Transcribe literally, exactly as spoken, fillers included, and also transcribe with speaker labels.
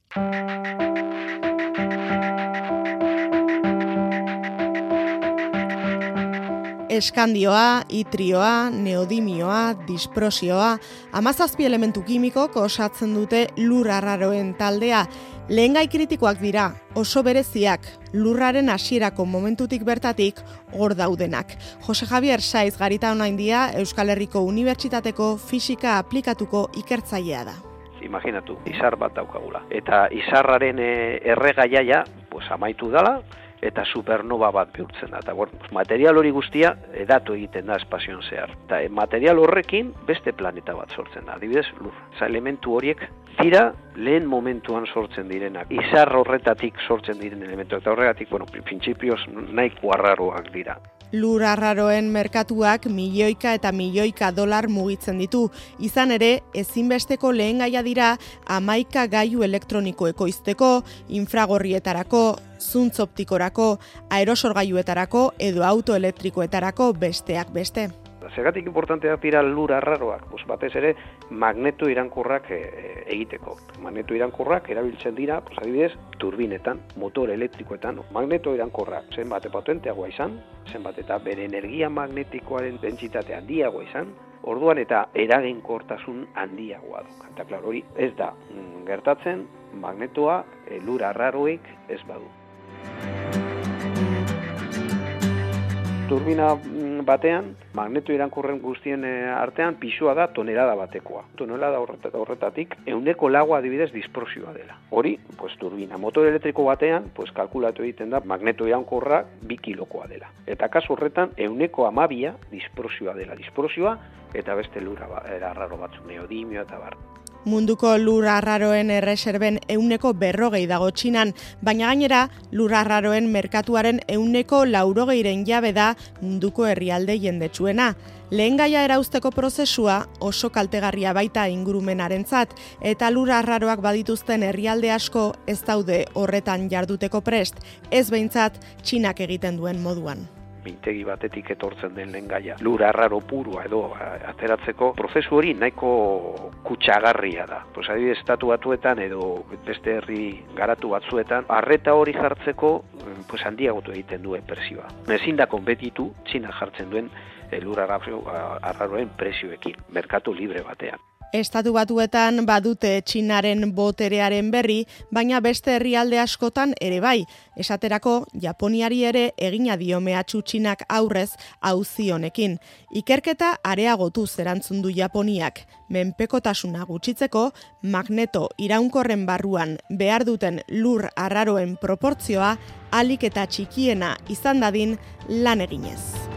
Speaker 1: Eskandioa, itrioa, neodimioa, disprosioa, hamazazpi elementu kimikok osatzen dute lur arraroen taldea. Lehengai kritikoak dira, oso bereziak, lurraren hasierako momentutik bertatik hor daudenak. Jose Javier Saiz Garita Onaindia Euskal Herriko Unibertsitateko fisika aplikatuko ikertzailea da.
Speaker 2: Imaginatu, izar bat daukagula. Eta izarraren erregaia pues, amaitu dela, eta supernova bat bihurtzen da. Eta, bueno, material hori guztia edatu egiten da espazioan zehar. Eta material horrekin beste planeta bat sortzen da. Adibidez, lur. Eta elementu horiek dira lehen momentuan sortzen direnak. Izar horretatik sortzen diren elementuak. Eta horregatik, bueno, printzipioz nahiko arraroak dira.
Speaker 1: Lur arraroen merkatuak milioika eta milioika dolar mugitzen ditu. Izan ere, ezinbesteko lehengaia dira hamaika gailu elektroniko ekoizteko, infragorrietarako, zuntz optikorako, aerosorgailuetarako edo autoelektrikoetarako besteak beste.
Speaker 2: Zergatik importanteak dira lur arraroak, pues batez ere magneto irankorrak e, egiteko. Magneto irankorrak erabiltzen dira, pues adibidez, turbinetan, motor elektrikoetan, magneto irankorrak zenbat potenteagoa izan, zenbat eta bere energia magnetikoaren dentsitate handiagoa izan, orduan eta eraginkortasun handiagoa du. Eta klar, hori ez da mm, gertatzen magnetoa e, lur arraroek ez badu. Turbina batean, magneto irankorren guztien artean pisua da tonelada batekoa. Tonelada horretatik, ehuneko laua adibidez disprosioa dela. Hori, pues, turbina. Motor elektriko batean, pues, kalkulatu egiten da magneto irankorra bi kilokoa dela. Eta kasu horretan, ehuneko hamabia disprosioa dela. Disprosioa eta beste lur arraro batzuk, neodimio eta bar.
Speaker 1: Munduko lur arraroen erreserben ehuneko berrogei dago Txinan, baina gainera lur arraroen merkatuaren ehuneko laurogeiren jabe da munduko herrialde jendetsuena. Lehengaia erauzteko prozesua oso kaltegarria baita ingurumenarentzat eta lur arraroak badituzten herrialde asko ez daude horretan jarduteko prest, ez behintzat Txinak egiten duen moduan.
Speaker 2: Mintegi batetik etortzen den lehengaia lur arraro purua edo ateratzeko prozesu hori nahiko kutsagarria da. Pues adibidez estatu batuetan edo beste herri garatu batzuetan arreta hori jartzeko pues handiagotu egiten duen prezioa. Ezin da konbetitu Txina jartzen duen lur arraroen prezioekin, merkatu libre batean.
Speaker 1: Estatu batuetan badute Txinaren boterearen berri, baina beste herrialde askotan ere bai. Esaterako, Japoniari ere egina dio mehatxu Txinak aurrez auzi honekin. Ikerketa areagotu erantzun du Japoniak. Menpekotasuna gutxitzeko, magneto iraunkorren barruan behar duten lur arraroen proportzioa ahalik eta txikiena izan dadin lan eginez.